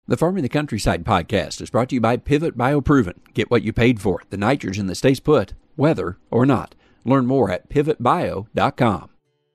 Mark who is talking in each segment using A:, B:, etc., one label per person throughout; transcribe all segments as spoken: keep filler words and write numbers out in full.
A: The Farming the Countryside podcast is brought to you by Pivot BioProven. Get what you paid for, the nitrogen that stays put, weather or not. Learn more at pivot bio dot com.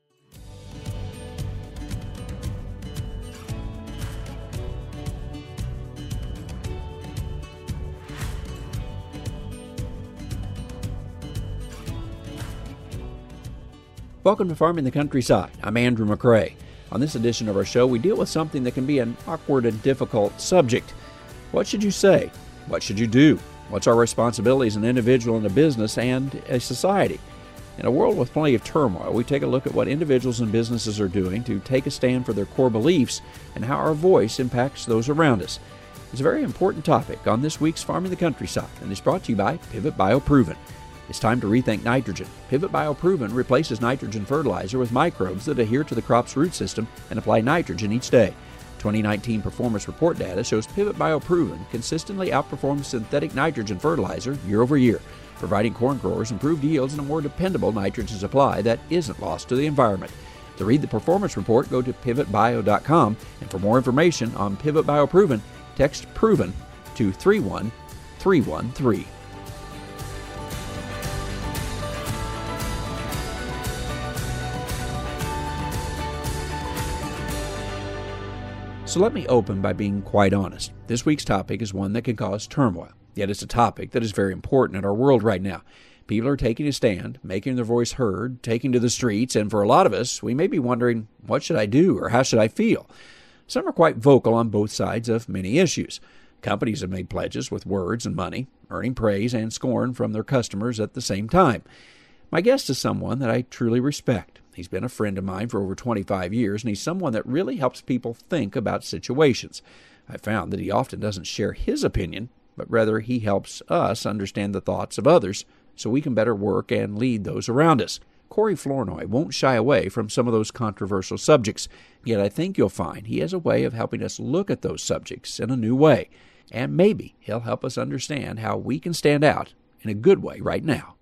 A: Welcome to Farming the Countryside. I'm Andrew McCrae. On this edition of our show, we deal with something that can be an awkward and difficult subject. What should you say? What should you do? What's our responsibility as an individual in a business and a society? In a world with plenty of turmoil, we take a look at what individuals and businesses are doing to take a stand for their core beliefs and how our voice impacts those around us. It's a very important topic on this week's Farming the Countryside, and it's brought to you by Pivot BioProven. It's time to rethink nitrogen. Pivot BioProven replaces nitrogen fertilizer with microbes that adhere to the crop's root system and apply nitrogen each day. twenty nineteen performance report data shows Pivot BioProven consistently outperforms synthetic nitrogen fertilizer year over year, providing corn growers improved yields and a more dependable nitrogen supply that isn't lost to the environment. To read the performance report, go to pivot bio dot com, and for more information on Pivot BioProven, text PROVEN to three one three one three. So let me open by being quite honest. This week's topic is one that can cause turmoil, yet it's a topic that is very important in our world right now. People are taking a stand, making their voice heard, taking to the streets, and for a lot of us, we may be wondering, what should I do or how should I feel? Some are quite vocal on both sides of many issues. Companies have made pledges with words and money, earning praise and scorn from their customers at the same time. My guest is someone that I truly respect. He's been a friend of mine for over twenty-five years, and he's someone that really helps people think about situations. I found that he often doesn't share his opinion, but rather he helps us understand the thoughts of others so we can better work and lead those around us. Corey Flournoy won't shy away from some of those controversial subjects, yet I think you'll find he has a way of helping us look at those subjects in a new way, and maybe he'll help us understand how we can stand out in a good way right now.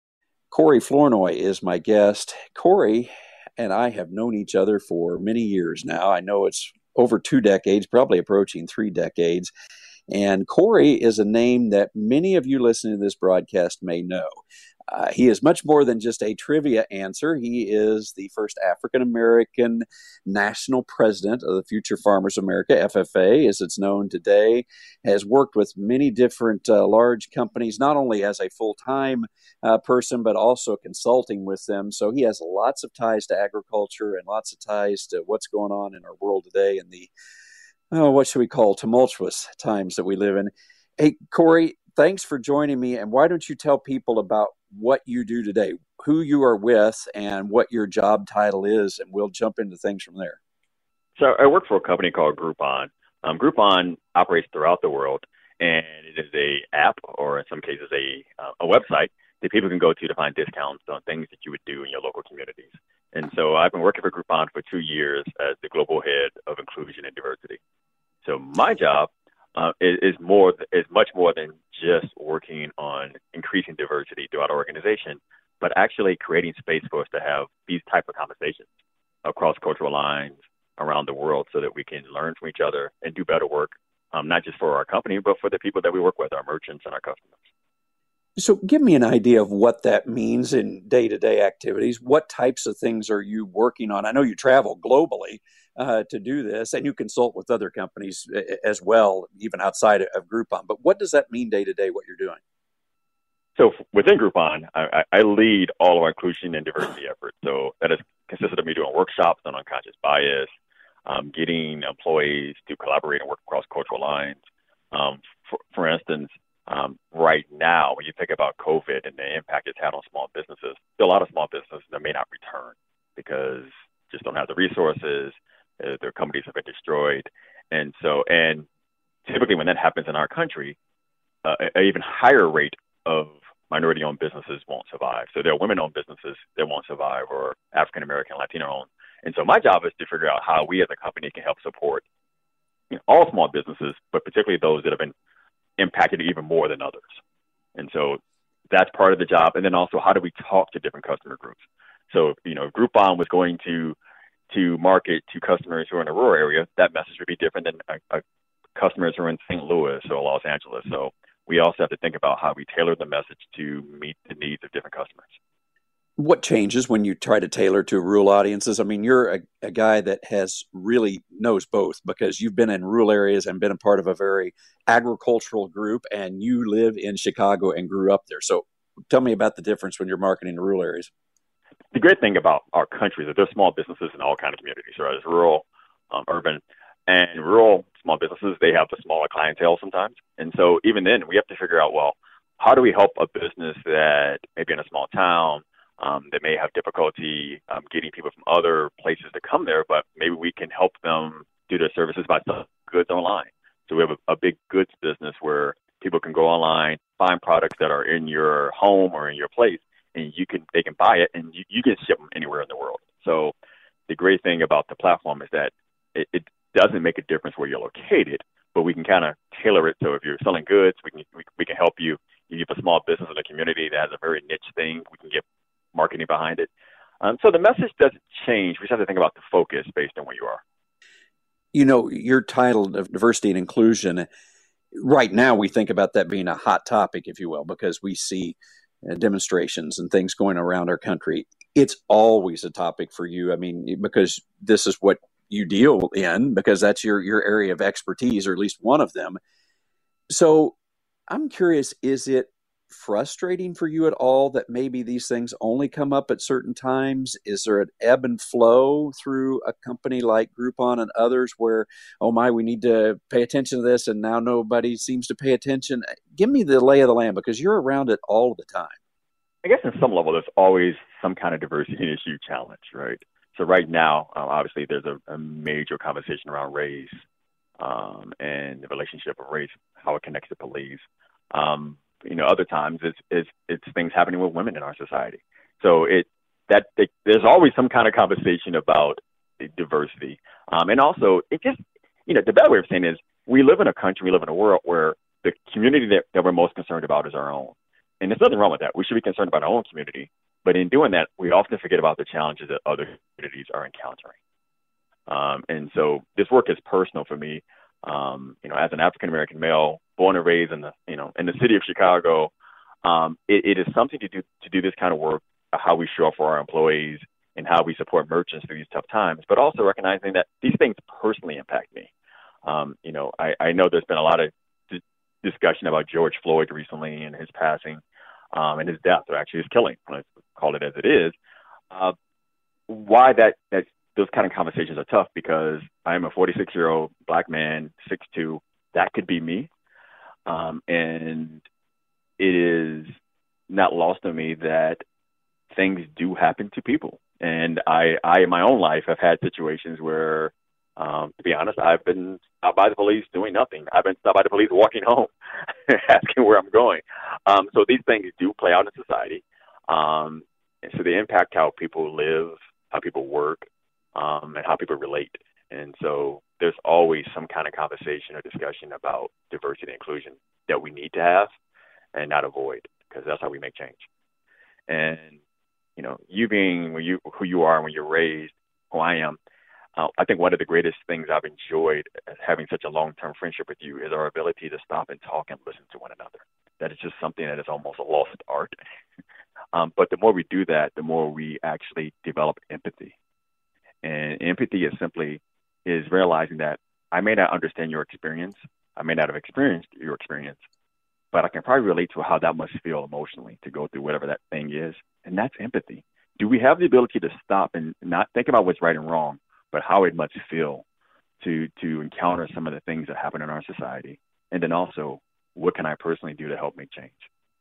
A: Corey Flournoy is my guest. Corey and I have known each other for many years now. I know it's over two decades, probably approaching three decades. And Corey is a name that many of you listening to this broadcast may know. Uh, he is much more than just a trivia answer. He is the first African-American national president of the Future Farmers America, F F A, as it's known today, has worked with many different uh, large companies, not only as a full-time uh, person, but also consulting with them. So he has lots of ties to agriculture and lots of ties to what's going on in our world today and the, oh, what should we call, tumultuous times that we live in. Hey, Corey, thanks for joining me. And why don't you tell people about what you do today, who you are with, and what your job title is, and we'll jump into things from there.
B: So I work for a company called Groupon. Um, Groupon operates throughout the world, and it is a app, or in some cases a uh, a website that people can go to to find discounts on things that you would do in your local communities. And so I've been working for Groupon for two years as the global head of inclusion and diversity. So my job Uh, is, is more is much more than just working on increasing diversity throughout our organization, but actually creating space for us to have these type of conversations across cultural lines around the world so that we can learn from each other and do better work, um, not just for our company, but for the people that we work with, our merchants and our customers.
A: So give me an idea of what that means in day-to-day activities. What types of things are you working on? I know you travel globally uh, to do this, and you consult with other companies as well, even outside of Groupon. But what does that mean day-to-day, what you're doing?
B: So within Groupon, I, I lead all of our inclusion and diversity efforts. So that has consisted of me doing workshops on unconscious bias, um, getting employees to collaborate and work across cultural lines. Um, for, for instance, Um, right now, when you think about COVID and the impact it's had on small businesses, there are a lot of small businesses that may not return because just don't have the resources, uh, their companies have been destroyed. And so, and typically when that happens in our country, uh, an even higher rate of minority-owned businesses won't survive. So there are women-owned businesses that won't survive, or African-American, Latino-owned. And so my job is to figure out how we as a company can help support, you know, all small businesses, but particularly those that have been impacted even more than others. And so that's part of the job. And then also, how do we talk to different customer groups? So, you know, if Groupon was going to to market to customers who are in a rural area, that message would be different than a, a customers who are in Saint Louis or Los Angeles. So we also have to think about how we tailor the message to meet the needs of different customers.
A: What changes when you try to tailor to rural audiences? I mean, you're a, a guy that has really knows both because you've been in rural areas and been a part of a very agricultural group, and you live in Chicago and grew up there. So tell me about the difference when you're marketing to rural areas.
B: The great thing about our country is that there's small businesses in all kinds of communities, right? There's rural, um, urban, and rural small businesses, they have the smaller clientele sometimes. And so even then, we have to figure out, well, how do we help a business that maybe in a small town, Um, that may have difficulty um, getting people from other places to come there, but maybe we can help them do their services by selling goods online. So we have a, a big goods business where people can go online, find products that are in your home or in your place, and you can they can buy it, and you, you can ship them anywhere in the world. So the great thing about the platform is that it, it doesn't make a difference where you're located, but we can kind of tailor it. So if you're selling goods, we can we, we can help you. You have a small business in the community that has a very niche thing, we can get marketing behind it. Um, so the message doesn't change. We just have to think about the focus based on where you are.
A: You know, your title of diversity and inclusion, right now we think about that being a hot topic, if you will, because we see uh, demonstrations and things going around our country. It's always a topic for you. I mean, because this is what you deal in, because that's your, your area of expertise, or at least one of them. So I'm curious, is it frustrating for you at all that maybe these things only come up at certain times? Is there an ebb and flow through a company like Groupon and others where, oh my, we need to pay attention to this, and now nobody seems to pay attention? Give me the lay of the land, because you're around it all the time.
B: I guess on some level, there's always some kind of diversity issue challenge, right? So right now, um, obviously, there's a, a major conversation around race um, and the relationship of race, how it connects to police. Um, You know, other times it's, it's it's things happening with women in our society. So it that it, there's always some kind of conversation about diversity, um, and also it just you know the better way of saying it is we live in a country, we live in a world where the community that, that we're most concerned about is our own, and there's nothing wrong with that. We should be concerned about our own community, but in doing that, we often forget about the challenges that other communities are encountering. Um, and so this work is personal for me. Um, you know, as an African American male, born and raised in the, you know, in the city of Chicago, um, it, it is something to do to do this kind of work, how we show up for our employees and how we support merchants through these tough times, but also recognizing that these things personally impact me. Um, you know, I, I know there's been a lot of d- discussion about George Floyd recently and his passing um, and his death, or actually his killing, let's call it as it is. Uh, why that that those kind of conversations are tough, because I am a forty-six-year-old black man, six two. That could be me. Um, and it is not lost on me that things do happen to people. And I, I in my own life, have had situations where, um, to be honest, I've been stopped by the police doing nothing. I've been stopped by the police walking home, asking where I'm going. Um, so these things do play out in society. Um, and so they impact how people live, how people work, um, and how people relate. And so there's always some kind of conversation or discussion about diversity and inclusion that we need to have and not avoid, because that's how we make change. And, you know, you being you, who you are when you're raised, who I am, uh, I think one of the greatest things I've enjoyed having such a long-term friendship with you is our ability to stop and talk and listen to one another. That is just something that is almost a lost art. um, but the more we do that, the more we actually develop empathy. And empathy is simply is realizing that I may not understand your experience. I may not have experienced your experience, but I can probably relate to how that must feel emotionally to go through whatever that thing is. And that's empathy. Do we have the ability to stop and not think about what's right and wrong, but how it must feel to, to encounter some of the things that happen in our society? And then also, what can I personally do to help make change?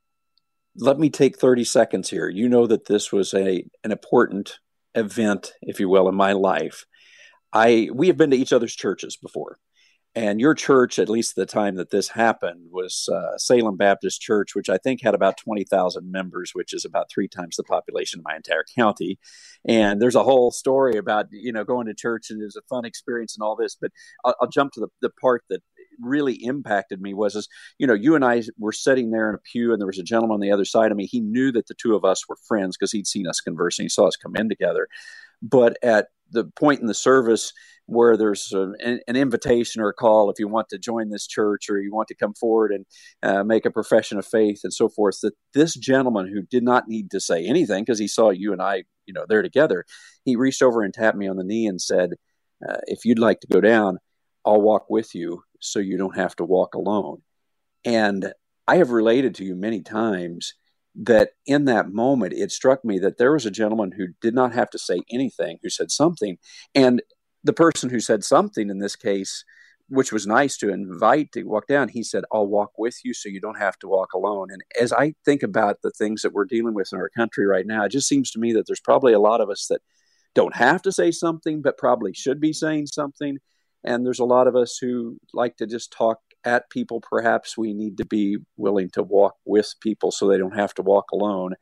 A: Let me take thirty seconds here. You know that this was a an important event, if you will, in my life. I we have been to each other's churches before, and your church, at least at the time that this happened, was uh, Salem Baptist Church, which I think had about twenty thousand members, which is about three times the population of my entire county. And there's a whole story about, you know, going to church, and it was a fun experience and all this. But I'll, I'll jump to the, the part that really impacted me was, is, you know, you and I were sitting there in a pew, and there was a gentleman on the other side of me. He knew that the two of us were friends because he'd seen us conversing. He saw us come in together. but at the point in the service where there's a, an, an invitation or a call, if you want to join this church or you want to come forward and uh, make a profession of faith and so forth, that this gentleman who did not need to say anything because he saw you and I, you know, there together, he reached over and tapped me on the knee and said, uh, if you'd like to go down, I'll walk with you so you don't have to walk alone. And I have related to you many times that in that moment, it struck me that there was a gentleman who did not have to say anything, who said something. And the person who said something in this case, which was nice to invite to walk down, he said, I'll walk with you so you don't have to walk alone. And as I think about the things that we're dealing with in our country right now, it just seems to me that there's probably a lot of us that don't have to say something, but probably should be saying something. And there's a lot of us who like to just talk at people. Perhaps we need to be willing to walk with people so they don't have to walk alone.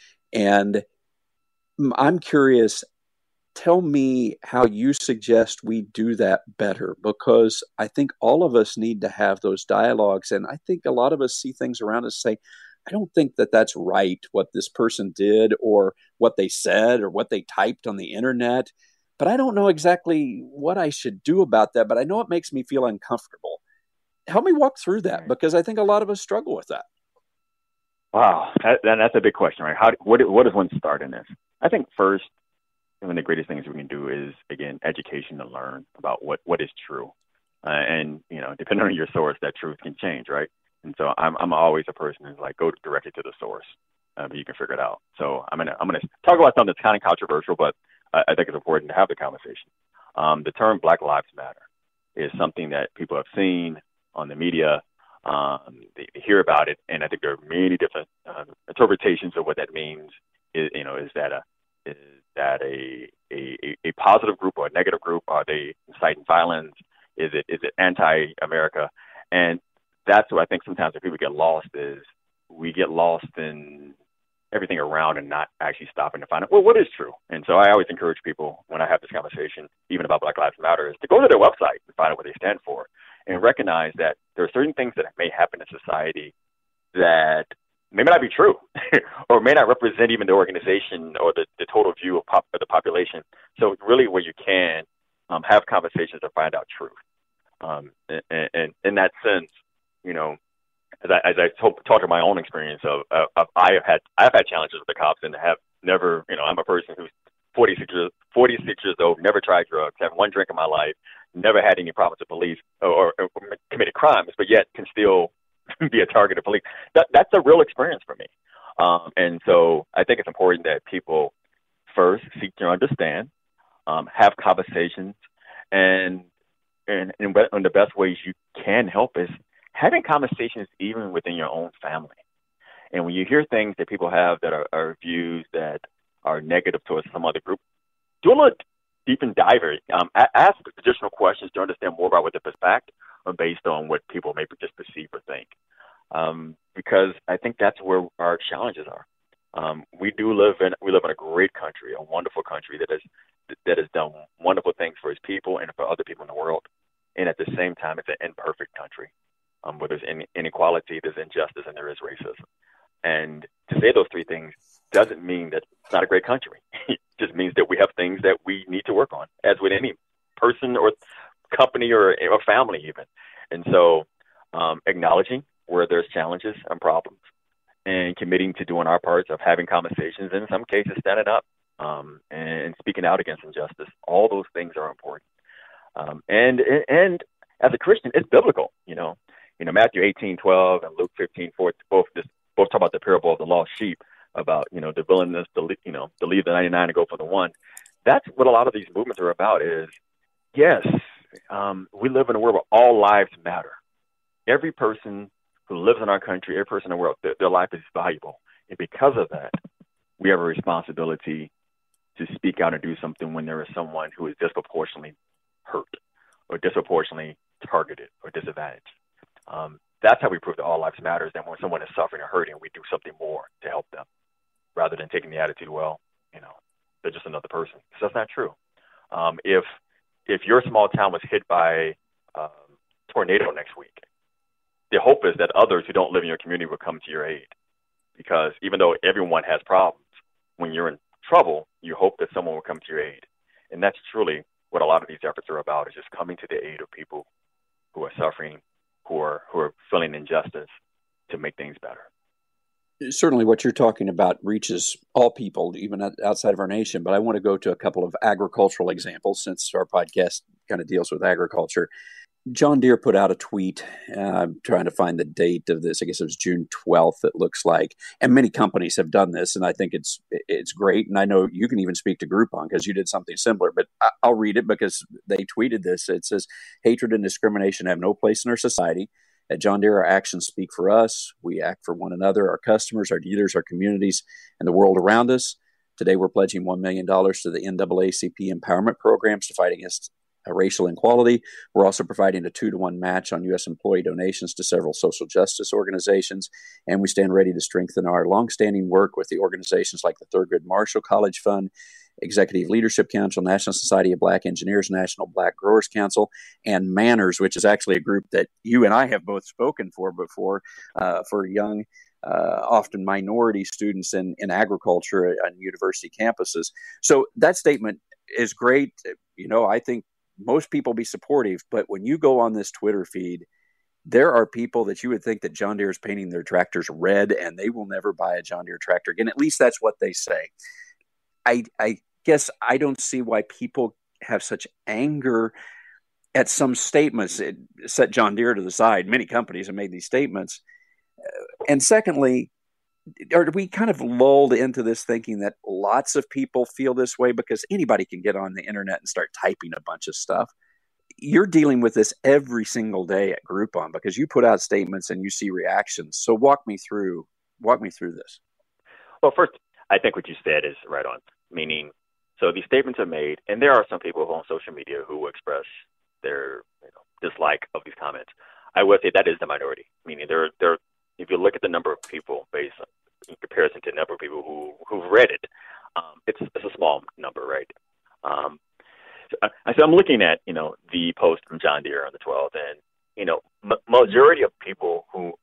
A: And I'm curious, tell me how you suggest we do that better, because I think all of us need to have those dialogues. And I think a lot of us see things around us and say, I don't think that that's right, what this person did or what they said or what they typed on the internet, but I don't know exactly what I should do about that. But I know it makes me feel uncomfortable. Help me walk through that, because I think a lot of us struggle with that.
B: Wow, that, that's a big question, right? How what what does one start in this? I think first, one of the greatest things we can do is, again, education to learn about what, what is true, uh, and you know, depending on your source, that truth can change, right? And so I'm I'm always a person who's like, go directly to the source, uh, but you can figure it out. So I'm gonna I'm gonna talk about something that's kind of controversial, but I, I think it's important to have the conversation. Um, the term Black Lives Matter is something that people have seen on the media. Um, they, they hear about it, and I think there are many different uh, interpretations of what that means. Is, you know, is that a is that a, a a positive group or a negative group? Are they inciting violence? Is it is it anti-America? And that's what I think sometimes when people get lost is we get lost in everything around and not actually stopping to find out, well, what is true? And so I always encourage people when I have this conversation, even about Black Lives Matter, is to go to their website and find out what they stand for and recognize that there are certain things that may happen in society that may not be true or may not represent even the organization or the, the total view of, pop, of the population. So really where you can um, have conversations to find out truth. Um, and, and in that sense, you know, as I, as I talk, talk to my own experience of, of, of I have had I've had challenges with the cops and have never, you know, I'm a person who's forty-six years, forty-six years old, never tried drugs, had one drink in my life, never had any problems with police or, or, or committed crimes, but yet can still be a target of police. That, that's a real experience for me. Um, and so I think it's important that people first seek to understand, um, have conversations, and, and, and, and the best ways you can help is having conversations even within your own family. And when you hear things that people have that are, are views that are negative towards some other group, do a little deep and dive. Um, ask additional questions to understand more about what the perspective are based on what people may just perceive or think. Um, because I think that's where our challenges are. Um, we do live in we live in a great country, a wonderful country that has that has done wonderful things for its people and for other people in the world. And at the same time, it's an imperfect country. Um, where there's inequality, there's injustice, and there is racism. And to say those three things doesn't mean that it's not a great country. It just means that we have things that we need to work on, as with any person or company or, or family even. And so um, acknowledging where there's challenges and problems and committing to doing our parts of having conversations, and in some cases standing up um, and speaking out against injustice, all those things are important. Um, and and as a Christian, it's biblical, you know. You know, Matthew eighteen twelve and Luke fifteen four, both just, both talk about the parable of the lost sheep, about, you know, the willingness to, you know, to leave the ninety-nine and go for the one. That's what a lot of these movements are about is, yes, um, we live in a world where all lives matter. Every person who lives in our country, every person in the world, their, their life is valuable. And because of that, we have a responsibility to speak out and do something when there is someone who is disproportionately hurt or disproportionately targeted or disadvantaged. Um, that's how we prove that all lives matter, is that when someone is suffering or hurting, we do something more to help them rather than taking the attitude, well, you know, they're just another person. So that's not true. Um, if if your small town was hit by um, tornado next week, the hope is that others who don't live in your community will come to your aid, because even though everyone has problems, when you're in trouble, you hope that someone will come to your aid. And that's truly what a lot of these efforts are about, is just coming to the aid of people who are suffering, who are who are feeling injustice, to make things better.
A: Certainly what you're talking about reaches all people, even outside of our nation. But I want to go to a couple of agricultural examples, since our podcast kind of deals with agriculture. John Deere put out a tweet. Uh, I'm trying to find the date of this. I guess it was June twelfth, it looks like. And many companies have done this, and I think it's it's great. And I know you can even speak to Groupon because you did something similar. But I, I'll read it because they tweeted this. It says, "Hatred and discrimination have no place in our society. At John Deere, our actions speak for us. We act for one another, our customers, our dealers, our communities, and the world around us. Today, we're pledging one million dollars to the N double A C P empowerment programs to fight against uh, racial inequality. We're also providing a two-to-one match on U S employee donations to several social justice organizations, and we stand ready to strengthen our longstanding work with the organizations like the Thurgood Marshall College Fund, Executive Leadership Council, National Society of Black Engineers, National Black Growers Council, and Manners, which is actually a group that you and I have both spoken for before, uh, for young, uh, often minority students in, in agriculture on university campuses." So that statement is great. You know, I think most people be supportive, but when you go on this Twitter feed, there are people that you would think that John Deere is painting their tractors red and they will never buy a John Deere tractor again. At least that's what they say. I, I guess I don't see why people have such anger at some statements. It set John Deere to the side. Many companies have made these statements. And secondly, are we kind of lulled into this thinking that lots of people feel this way because anybody can get on the internet and start typing a bunch of stuff? You're dealing with this every single day at Groupon because you put out statements and you see reactions. So walk me through, walk me through this.
B: Well, first, I think what you said is right on, meaning, so these statements are made, and there are some people who on social media who express their you know, dislike of these comments. I would say that is the minority, meaning there, there. If you look at the number of people based on, in comparison to the number of people who who've read it, um, it's it's a small number, right? Um, so, I, so I'm looking at you know the post from John Deere on the twelfth, and you know m- majority of people who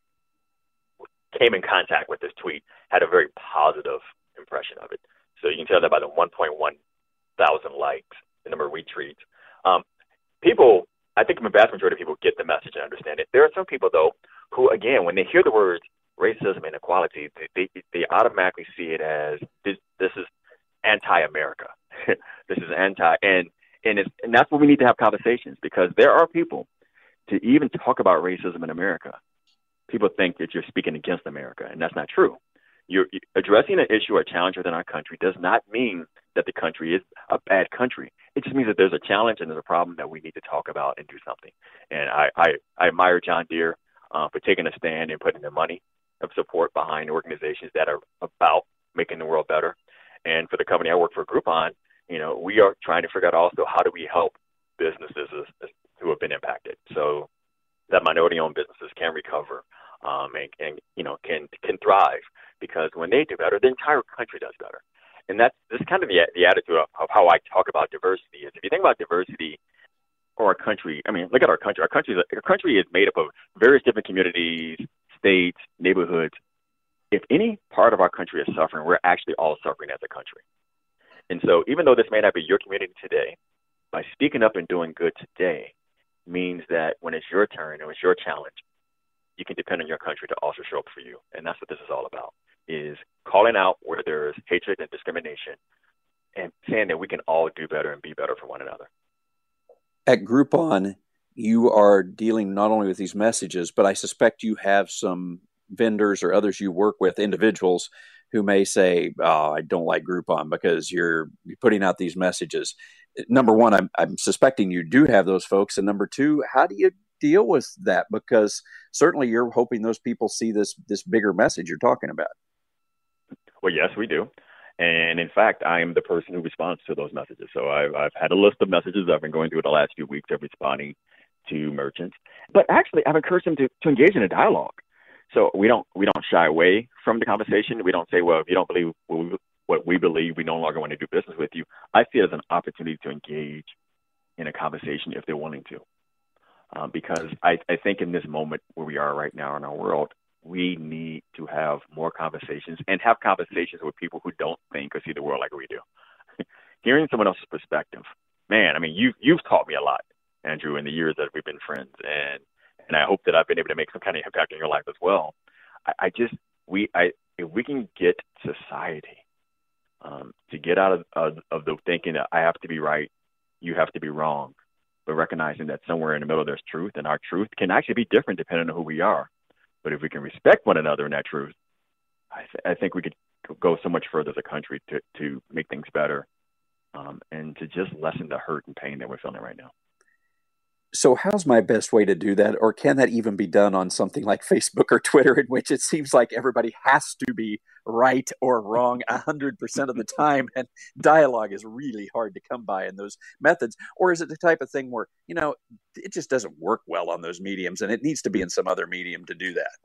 B: came in contact with this tweet had a very positive impression of it. So you can tell that by the one point one thousand likes, the number of retweets. Um, people, I think the vast majority of people get the message and understand it. There are some people, though, who, again, when they hear the words racism and equality, they, they, they automatically see it as this, this is anti-America. This is anti, and and, it's, and that's what we need to have conversations, because there are people, to even talk about racism in America, people think that you're speaking against America, and that's not true. You're addressing an issue or challenge within our country does not mean that the country is a bad country. It just means that there's a challenge and there's a problem that we need to talk about and do something. And I, I, I admire John Deere uh, for taking a stand and putting the money of support behind organizations that are about making the world better. And for the company I work for, Groupon, you know, we are trying to figure out also how do we help businesses who have been impacted, so that minority-owned businesses can recover um, and, and you know can can thrive, because when they do better, the entire country does better. And that's this is kind of the the attitude of, of how I talk about diversity. Is if you think about diversity or our country, I mean, look at our country. Our country is our country is made up of various different communities, states, neighborhoods. If any part of our country is suffering, we're actually all suffering as a country. And so even though this may not be your community today, by speaking up and doing good today means that when it's your turn or it's your challenge, you can depend on your country to also show up for you. And that's what this is all about, is calling out where there's hatred and discrimination and saying that we can all do better and be better for one another.
A: At Groupon, you are dealing not only with these messages, but I suspect you have some vendors or others you work with, individuals who may say, oh, I don't like Groupon because you're putting out these messages. Number one, I'm, I'm suspecting you do have those folks. And number two, how do you deal with that? Because certainly you're hoping those people see this this bigger message you're talking about.
B: Well, yes, we do. And in fact, I am the person who responds to those messages. So I've, I've had a list of messages I've been going through the last few weeks of responding to merchants. But actually, I've encouraged them to, to engage in a dialogue. So we don't we don't shy away from the conversation. We don't say, well, if you don't believe what we, what we believe, we no longer want to do business with you. I see it as an opportunity to engage in a conversation if they're willing to. Um, because I, I think in this moment where we are right now in our world, we need to have more conversations and have conversations with people who don't think or see the world like we do. hearing someone else's perspective, man, I mean, you, you've taught me a lot, Andrew, in the years that we've been friends. And, and I hope that I've been able to make some kind of impact in your life as well. I, I just, we, I, if we can get society um, to get out of, of, of the thinking that I have to be right, you have to be wrong, but recognizing that somewhere in the middle there's truth, and our truth can actually be different depending on who we are. But if we can respect one another in that truth, I, th- I think we could go so much further as a country to, to make things better um, and to just lessen the hurt and pain that we're feeling right now.
A: So how's my best way to do that? Or can that even be done on something like Facebook or Twitter, in which it seems like everybody has to be right or wrong one hundred percent of the time, and dialogue is really hard to come by in those methods? Or is it the type of thing where, you know, it just doesn't work well on those mediums and it needs to be in some other medium to do that?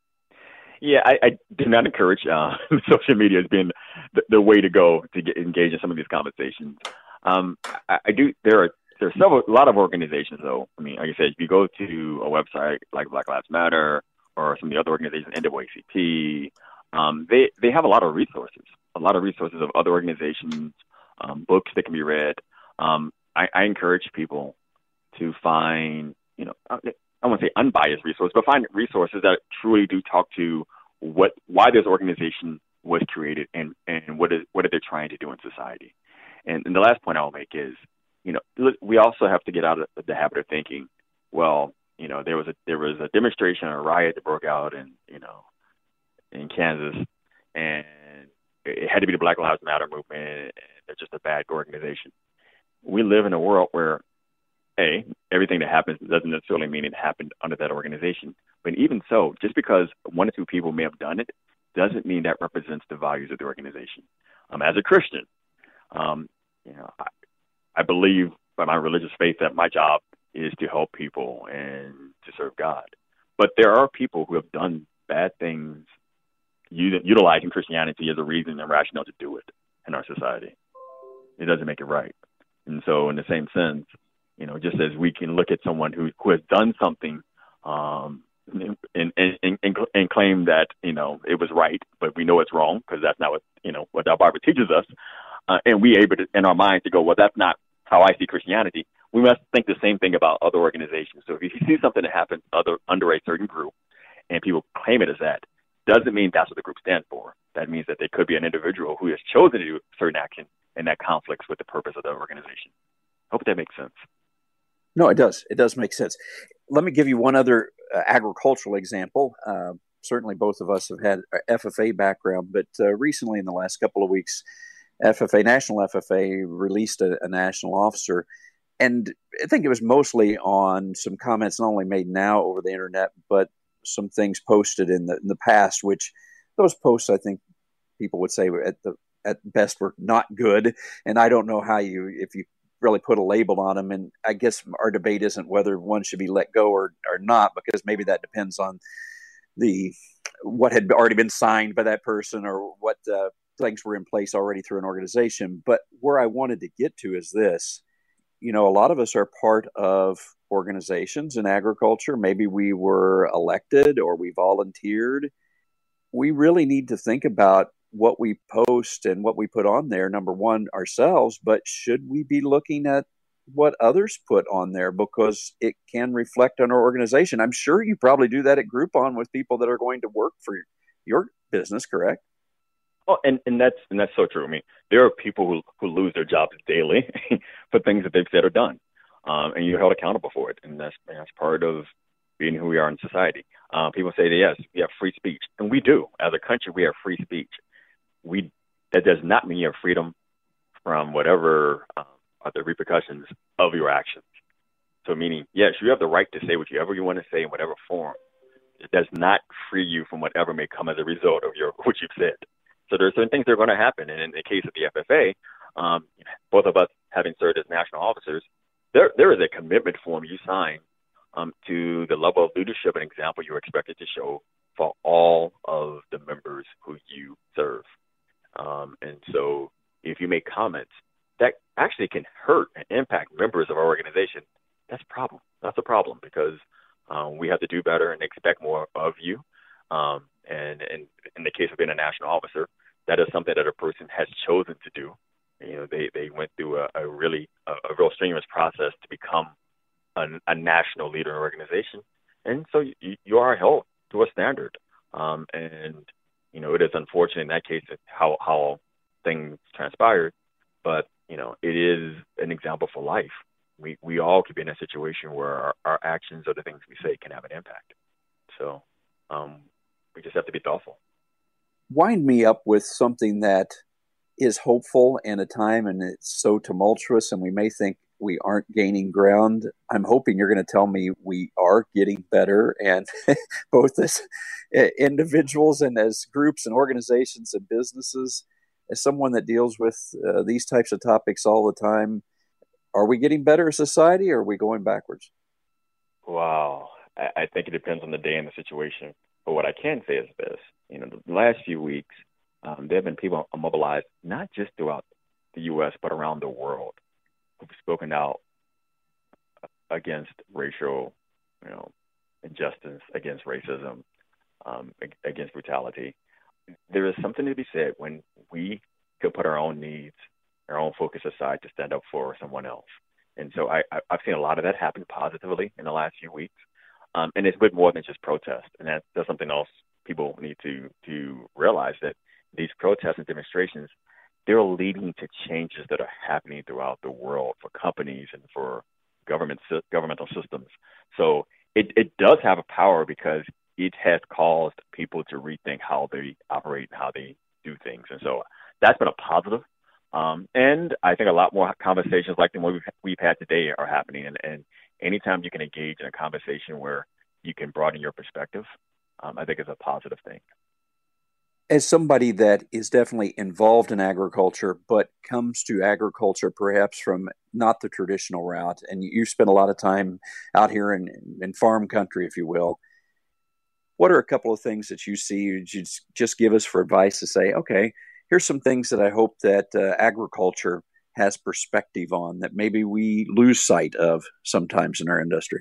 B: Yeah, I, I do not encourage uh, social media as being the, the way to go to get engaged in some of these conversations. Um, I, I do. There are There's several, a lot of organizations, though. I mean, like I said, if you go to a website like Black Lives Matter or some of the other organizations, N double A C P, um, they, they have a lot of resources, a lot of resources of other organizations, um, books that can be read. Um, I, I encourage people to find, you know, I, I won't say unbiased resources, but find resources that truly do talk to what why this organization was created and, and what is what are they trying to do in society. And, and the last point I'll make is, you know, we also have to get out of the habit of thinking, well, you know, there was a there was a demonstration or a riot that broke out in, you know, in Kansas, and it had to be the Black Lives Matter movement, and they're just a bad organization. We live in a world where, A, everything that happens doesn't necessarily mean it happened under that organization. But even so, just because one or two people may have done it doesn't mean that represents the values of the organization. Um, as a Christian, um, you know, I, I believe by my religious faith that my job is to help people and to serve God. But there are people who have done bad things using, utilizing Christianity as a reason and rationale to do it in our society. It doesn't make it right. And so in the same sense, you know, just as we can look at someone who, who has done something um, and, and, and, and claim that, you know, it was right, but we know it's wrong because that's not what, you know, what our Bible teaches us. Uh, and we able to, in our minds, to go, well, that's not how I see Christianity. We must think the same thing about other organizations. So if you see something that happens other under a certain group and people claim it as that, doesn't mean that's what the group stands for. That means that there could be an individual who has chosen to do certain action and that conflicts with the purpose of the organization. Hope that makes sense.
A: No, it does. It does make sense. Let me give you one other uh, agricultural example. Uh, certainly both of us have had F F A background, but uh, recently in the last couple of weeks, F F A, National F F A, released a, a national officer. And I think it was mostly on some comments not only made now over the internet, but some things posted in the in the past, which those posts, I think people would say at the at best were not good. And I don't know how you, if you really put a label on them. And I guess our debate isn't whether one should be let go or, or not, because maybe that depends on the what had already been signed by that person or what uh, things were in place already through an organization. But where I wanted to get to is this. You know, a lot of us are part of organizations in agriculture. Maybe we were elected or we volunteered. We really need to think about what we post and what we put on there, number one, ourselves, but should we be looking at what others put on there, because it can reflect on our organization? I'm sure you probably do that at Groupon with people that are going to work for your business, correct?
B: Oh, and, and that's and that's so true. I mean, there are people who, who lose their jobs daily for things that they've said or done, um, and you're held accountable for it. And that's that's part of being who we are in society. Uh, people say that, yes, we have free speech, and we do. As a country, we have free speech. We that does not mean you have freedom from whatever um, are the repercussions of your actions. So, meaning, yes, you have the right to say whatever you want to say in whatever form. It does not free you from whatever may come as a result of your what you've said. So there are certain things that are going to happen. And in the case of the F F A, um, both of us having served as national officers, there there is a commitment form you sign um, to the level of leadership and example you're expected to show for all of the members who you serve. Um, and so if you make comments that actually can hurt and impact members of our organization, that's a problem. That's a problem, because um, we have to do better and expect more of you. Um, and, and in the case of being a national officer, that is something that a person has chosen to do. You know, they, they went through a, a really a, a real strenuous process to become a, a national leader in organization, and so you, you are held to a standard. Um, and you know, it is unfortunate in that case how how things transpired, but you know, it is an example for life. We we all could be in a situation where our, our actions or the things we say can have an impact. So um, we just have to be thoughtful.
A: Wind me up with something that is hopeful in a time and it's so tumultuous and we may think we aren't gaining ground. I'm hoping you're going to tell me we are getting better, and both as individuals and as groups and organizations and businesses. As someone that deals with uh, these types of topics all the time, are we getting better as a society, or are we going backwards?
B: Wow. I, I think it depends on the day and the situation. But what I can say is this, you know, the last few weeks, um, there have been people mobilized, not just throughout the U S, but around the world, who've spoken out against racial, you know, injustice, against racism, um, against brutality. There is something to be said when we could put our own needs, our own focus aside to stand up for someone else. And so I, I, I've seen a lot of that happen positively in the last few weeks. Um, and it's a bit more than just protest. And that, that's something else people need to, to realize, that these protests and demonstrations, they're leading to changes that are happening throughout the world for companies and for government governmental systems. So it, it does have a power because it has caused people to rethink how they operate and how they do things. And so that's been a positive. Um, and I think a lot more conversations like the one we've, we've had today are happening. And, and anytime you can engage in a conversation where you can broaden your perspective, um, I think it's a positive thing.
A: As somebody that is definitely involved in agriculture, but comes to agriculture perhaps from not the traditional route, and you spend a lot of time out here in, in farm country, if you will, what are a couple of things that you see you just give us for advice to say, okay, here's some things that I hope that uh, agriculture has perspective on that maybe we lose sight of sometimes in our industry?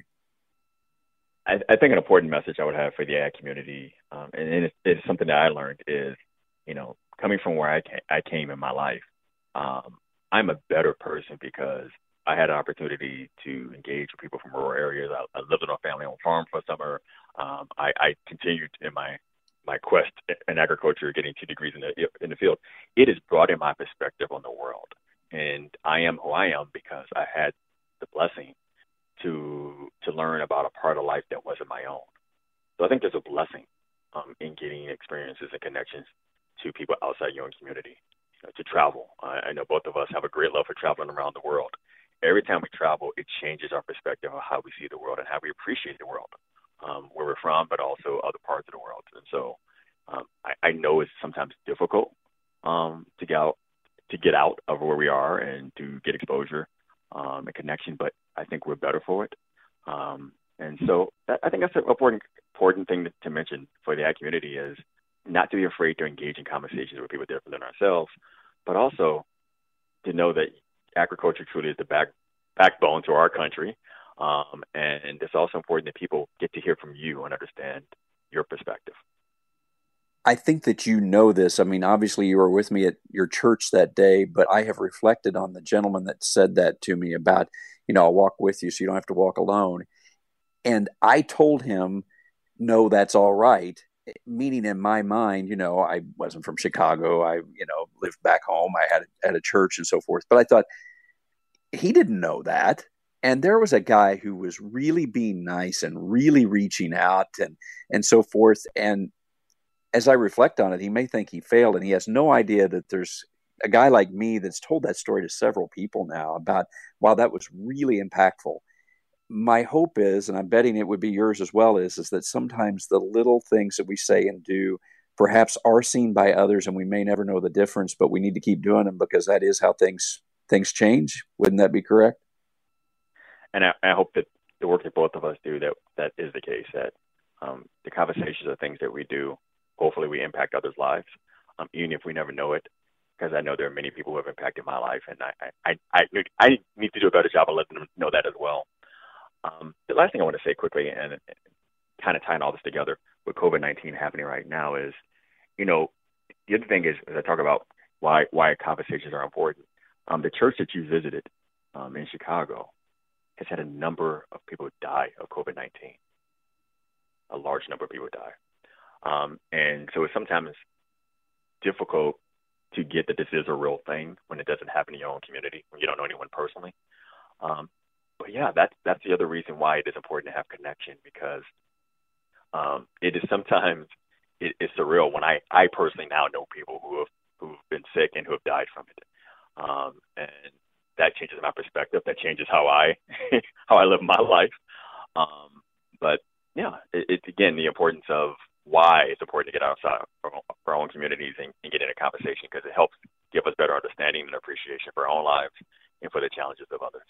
B: I, I think an important message I would have for the ag community, um, and it's, it's something that I learned, is, you know, coming from where I came, I came in my life, um, I'm a better person because I had an opportunity to engage with people from rural areas. I, I lived on a family-owned farm for a summer. Um, I, I continued in my my quest in agriculture, getting two degrees in the in the field. It has broadened my perspective on the world, and I am who I am because I had the blessing to to learn about a part of life that wasn't my own. So I think there's a blessing um, in getting experiences and connections to people outside your own community. You know, to travel, I, I know both of us have a great love for traveling around the world. Every time we travel, it changes our perspective of how we see the world and how we appreciate the world, um, where we're from, but also other parts of the world. And so um, I, I know it's sometimes difficult um, to get out, to get out of where we are and to get exposure um, and connection, but I think we're better for it. Um, and so that, I think that's an important, important thing to, to mention for the ag community, is not to be afraid to engage in conversations with people different than ourselves, but also to know that agriculture truly is the back, backbone to our country. Um, and it's also important that people get to hear from you and understand your perspective.
A: I think that you know this. I mean, obviously you were with me at your church that day, but I have reflected on the gentleman that said that to me about, you know, I'll walk with you so you don't have to walk alone. And I told him, no, that's all right. Meaning in my mind, you know, I wasn't from Chicago. I, you know, lived back home. I had, had a church and so forth. But I thought, he didn't know that. And there was a guy who was really being nice and really reaching out and, and so forth. And as I reflect on it, he may think he failed, and he has no idea that there's a guy like me that's told that story to several people now about, wow, that was really impactful. My hope is, and I'm betting it would be yours as well, is, is that sometimes the little things that we say and do perhaps are seen by others, and we may never know the difference, but we need to keep doing them because that is how things things change. Wouldn't that be correct?
B: And I, I hope that the work that both of us do, that that is the case, that um, the conversations are things that we do. Hopefully we impact others' lives, um, even if we never know it, because I know there are many people who have impacted my life, and I, I, I, I need to do a better job of letting them know that as well. Um, the last thing I want to say quickly, and kind of tying all this together with COVID nineteen happening right now, is, you know, the other thing is, as I talk about why why conversations are important, Um, the church that you visited um, in Chicago has had a number of people die of COVID nineteen. A large number of people die. Um, and so it's sometimes difficult to get that this is a real thing when it doesn't happen in your own community, when you don't know anyone personally. Um, but yeah, that's, that's the other reason why it is important to have connection, because um, it is sometimes, it, it's surreal when I, I personally now know people who have, who've been sick and who have died from it. Um, and that changes my perspective. That changes how I, how I live my life. Um, but yeah, it, it's again, the importance of why it's important to get outside of our own communities and, and get in a conversation, because it helps give us better understanding and appreciation for our own lives and for the challenges of others.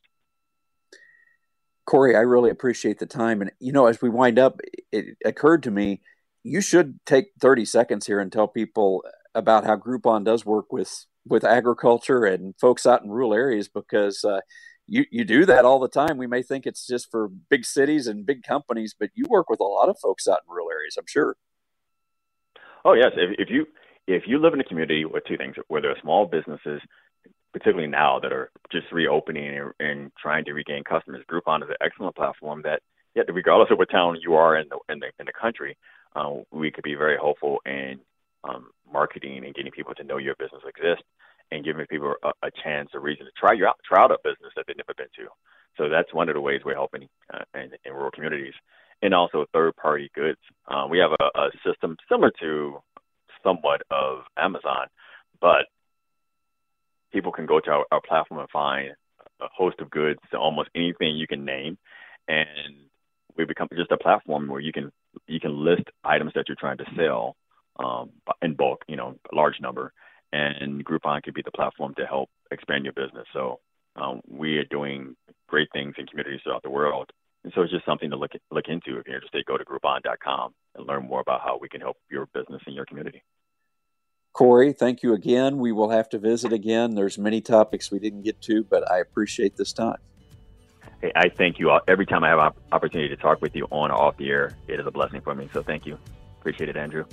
A: Corey, I really appreciate the time. And, you know, as we wind up, it occurred to me, you should take thirty seconds here and tell people about how Groupon does work with, with agriculture and folks out in rural areas, because uh, you, you do that all the time. We may think it's just for big cities and big companies, but you work with a lot of folks out in rural areas, I'm sure.
B: Oh, yes. If, if you if you live in a community with two things, where there are small businesses, particularly now, that are just reopening and, and trying to regain customers, Groupon is an excellent platform that, yeah, regardless of what town you are in the in the, in the country, uh, we could be very helpful in um, marketing and getting people to know your business exists and giving people a, a chance, a reason to try you out, try out a business that they've never been to. So that's one of the ways we're helping uh, in, in rural communities. And also third-party goods. Uh, we have a, a system similar to somewhat of Amazon, but people can go to our, our platform and find a host of goods, so almost anything you can name, and we become just a platform where you can you can list items that you're trying to sell um, in bulk, you know, a large number, and Groupon could be the platform to help expand your business. So um, we are doing great things in communities throughout the world. And so it's just something to look look into. If you're interested, go to Groupon dot com and learn more about how we can help your business and your community.
A: Corey, thank you again. We will have to visit again. There's many topics we didn't get to, but I appreciate this time.
B: Hey, I thank you all. Every time I have an opportunity to talk with you on or off the air, it is a blessing for me. So thank you. Appreciate it, Andrew.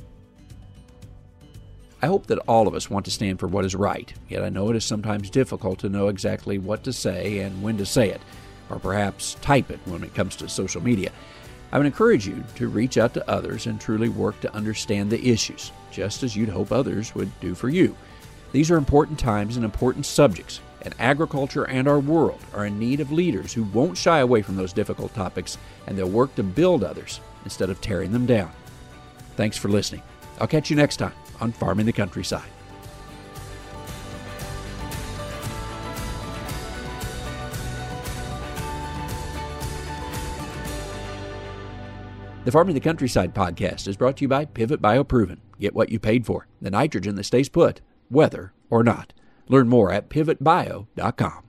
A: I hope that all of us want to stand for what is right, yet I know it is sometimes difficult to know exactly what to say and when to say it, or perhaps type it when it comes to social media. I would encourage you to reach out to others and truly work to understand the issues, just as you'd hope others would do for you. These are important times and important subjects, and agriculture and our world are in need of leaders who won't shy away from those difficult topics, and they'll work to build others instead of tearing them down. Thanks for listening. I'll catch you next time on Farming the Countryside. The Farming the Countryside podcast is brought to you by Pivot BioProven. Get what you paid for, the nitrogen that stays put, weather or not. Learn more at pivot bio dot com.